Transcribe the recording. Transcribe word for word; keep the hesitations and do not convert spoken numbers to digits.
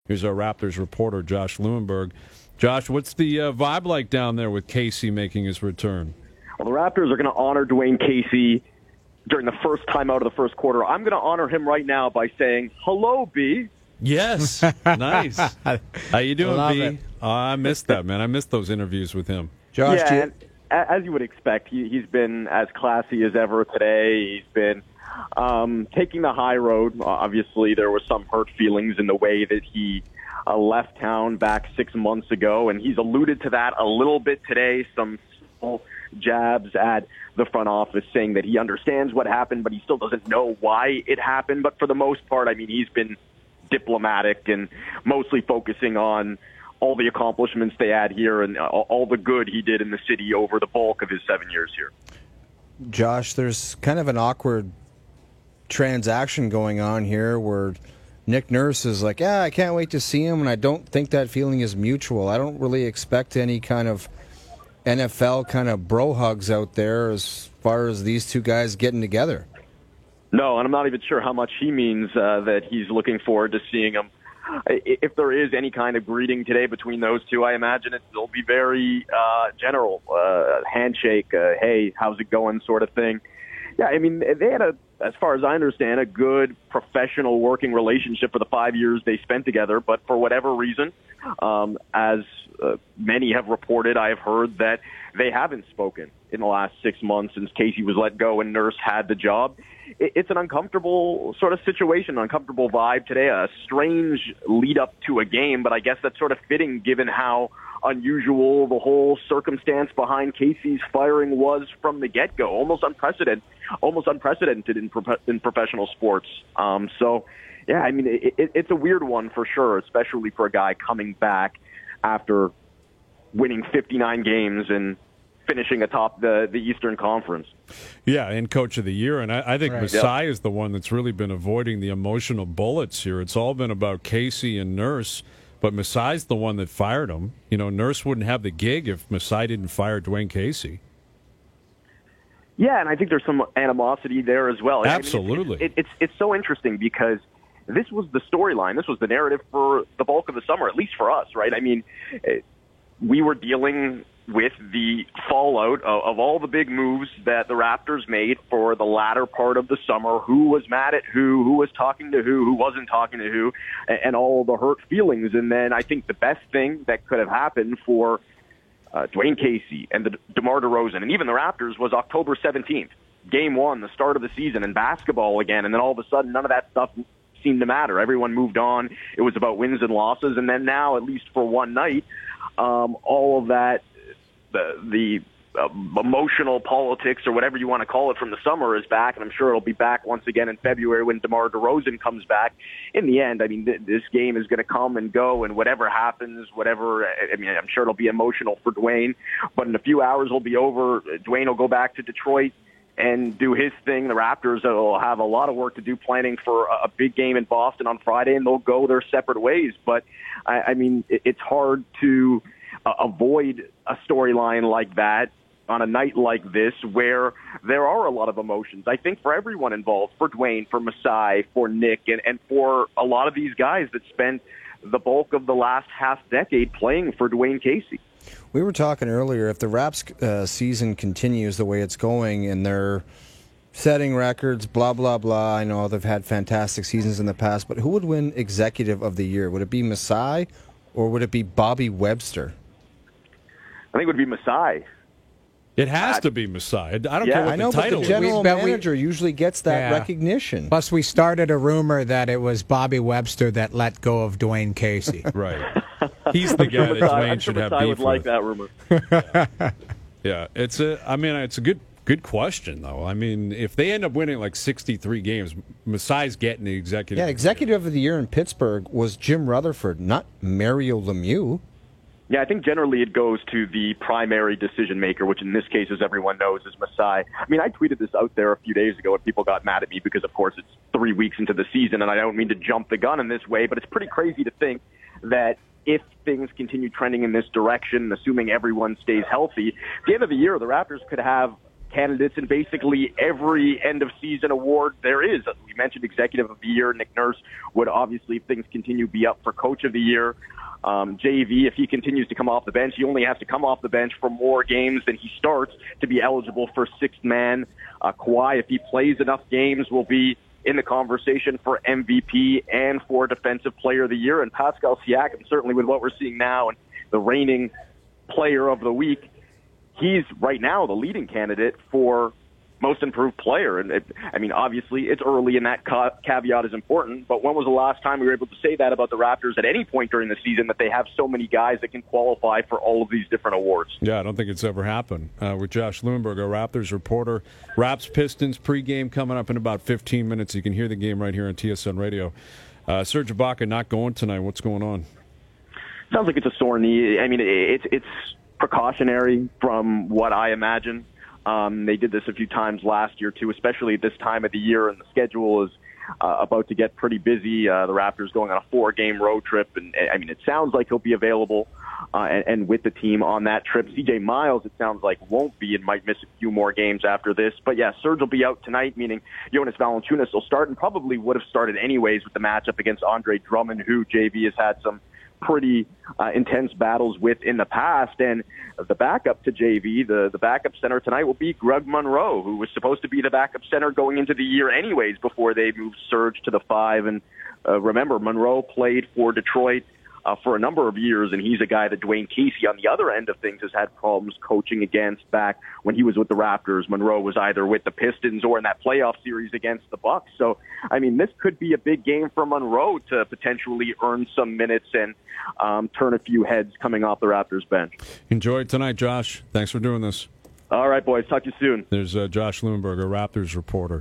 Here's our Raptors reporter, Josh Lewenberg. Josh, what's the uh, vibe like down there with Casey making his return? Well, the Raptors are going to honor Dwayne Casey during the first time out of the first quarter. I'm going to honor him right now by saying, hello, B. Yes. Nice. How you doing, Love B? it. Oh, I missed that, man. I missed those interviews with him. Josh, yeah, do you- and a- as you would expect, he, he's been as classy as ever today. He's been um, taking the high road. Obviously, there were some hurt feelings in the way that he uh, left town back six months ago, and he's alluded to that a little bit today. Some small jabs at the front office saying that he understands what happened, but he still doesn't know why it happened. But for the most part, I mean, he's been diplomatic and mostly focusing on all the accomplishments they had here and all the good he did in the city over the bulk of his seven years here. Josh, there's kind of an awkward transaction going on here where Nick Nurse is like, yeah, I can't wait to see him, and I don't think that feeling is mutual. I don't really expect any kind of N F L kind of bro hugs out there as far as these two guys getting together. No, and I'm not even sure how much he means uh, that he's looking forward to seeing him. If there is any kind of greeting today between those two, I imagine it will be very uh, general, uh, handshake, uh, hey, how's it going sort of thing. Yeah, I mean, they had, a, as far as I understand, a good professional working relationship for the five years they spent together, but for whatever reason, um, as uh, many have reported, I have heard that they haven't spoken in the last six months since Casey was let go and Nurse had the job. It's an uncomfortable sort of situation, uncomfortable vibe today, a strange lead up to a game, but I guess that's sort of fitting given how unusual the whole circumstance behind Casey's firing was from the get-go, almost unprecedented, almost unprecedented in, pro- in professional sports. Um, so, yeah, I mean, it, it, it's a weird one for sure, especially for a guy coming back after winning fifty-nine games and finishing atop the, the Eastern Conference. Yeah, and Coach of the Year. And I, I think Right. Masai yep. is the one that's really been avoiding the emotional bullets here. It's all been about Casey and Nurse, but Masai's the one that fired him. You know, Nurse wouldn't have the gig if Masai didn't fire Dwayne Casey. Yeah, and I think there's some animosity there as well. Absolutely. I mean, it's, it, it's, it's so interesting because this was the storyline. This was the narrative for the bulk of the summer, at least for us, right? I mean, we were dealing with the fallout of, of all the big moves that the Raptors made for the latter part of the summer, who was mad at who, who was talking to who, who wasn't talking to who, and, and all the hurt feelings. And then I think the best thing that could have happened for uh, Dwayne Casey and the DeMar DeRozan and even the Raptors was October seventeenth, game one, the start of the season, and basketball again. And then all of a sudden, none of that stuff seemed to matter. Everyone moved on. It was about wins and losses. And then now, at least for one night, um, all of that, the, the uh, emotional politics or whatever you want to call it from the summer is back, and I'm sure it'll be back once again in February when DeMar DeRozan comes back. In the end, I mean, th- this game is going to come and go, and whatever happens, whatever, I mean, I'm sure it'll be emotional for Dwayne, but in a few hours it'll be over. Dwayne will go back to Detroit and do his thing. The Raptors will have a lot of work to do planning for a big game in Boston on Friday, and they'll go their separate ways. But, I, I mean, it, it's hard to uh, avoid a storyline like that on a night like this where there are a lot of emotions. I think for everyone involved, for Dwayne, for Masai, for Nick, and, and for a lot of these guys that spent the bulk of the last half decade playing for Dwayne Casey. We were talking earlier, if the Raps uh, season continues the way it's going and they're setting records, blah, blah, blah. I know they've had fantastic seasons in the past, but who would win Executive of the Year? Would it be Masai or would it be Bobby Webster? I think it would be Masai. It has to be Masai. I don't Yeah, care what I know, the but title the is. general But we- manager usually gets that Yeah. recognition. Plus, we started a rumor that it was Bobby Webster that let go of Dwayne Casey. Right. He's the guy that Masai, Dwayne I'm should sure have Masai beef would like with. that rumor. Yeah, it's a. I mean, it's a good good question though. I mean, if they end up winning like sixty-three games, Masai's getting the executive. Yeah, Executive of the Year in Pittsburgh was Jim Rutherford, not Mario Lemieux. Yeah, I think generally it goes to the primary decision maker, which in this case, as everyone knows, is Masai. I mean, I tweeted this out there a few days ago and people got mad at me because, of course, it's three weeks into the season, and I don't mean to jump the gun in this way, but it's pretty crazy to think that if things continue trending in this direction, assuming everyone stays healthy, at the end of the year, the Raptors could have candidates in basically every end-of-season award there is. We mentioned Executive of the Year. Nick Nurse would obviously, if things continue, be up for Coach of the Year. Um, J V, if he continues to come off the bench, he only has to come off the bench for more games than he starts to be eligible for sixth man. Uh, Kawhi, if he plays enough games, will be in the conversation for M V P and for Defensive Player of the Year. And Pascal Siakam, certainly with what we're seeing now and the reigning Player of the Week, he's right now the leading candidate for Most Improved Player. And it, I mean, obviously, it's early, and that ca- caveat is important. But when was the last time we were able to say that about the Raptors at any point during the season, that they have so many guys that can qualify for all of these different awards? Yeah, I don't think it's ever happened. Uh, with Josh Lewinberg, our Raptors reporter. Raps Pistons pregame coming up in about fifteen minutes. You can hear the game right here on T S N Radio. Uh, Serge Ibaka not going tonight. What's going on? Sounds like it's a sore knee. I mean, it's it's precautionary from what I imagine. Um, they did this a few times last year, too, especially at this time of the year, and the schedule is uh, about to get pretty busy. Uh, the Raptors going on a four-game road trip, and, I mean, it sounds like he'll be available uh, and, and with the team on that trip. C J Miles, it sounds like, won't be and might miss a few more games after this. But, yeah, Serge will be out tonight, meaning Jonas Valanciunas will start and probably would have started anyways with the matchup against Andre Drummond, who J V has had some pretty uh, intense battles with in the past. And the backup to J V, the, the backup center tonight will be Greg Monroe, who was supposed to be the backup center going into the year anyways before they moved Serge to the five. And uh, remember, Monroe played for Detroit uh, for a number of years, and he's a guy that Dwayne Casey on the other end of things has had problems coaching against. Back when he was with the Raptors, Monroe was either with the Pistons or in that playoff series against the Bucks. So, I mean, this could be a big game for Monroe to potentially earn some minutes and um, turn a few heads coming off the Raptors bench. Enjoy it tonight, Josh. Thanks for doing this. All right, boys. Talk to you soon. There's uh, Josh Lewinberg, a Raptors reporter.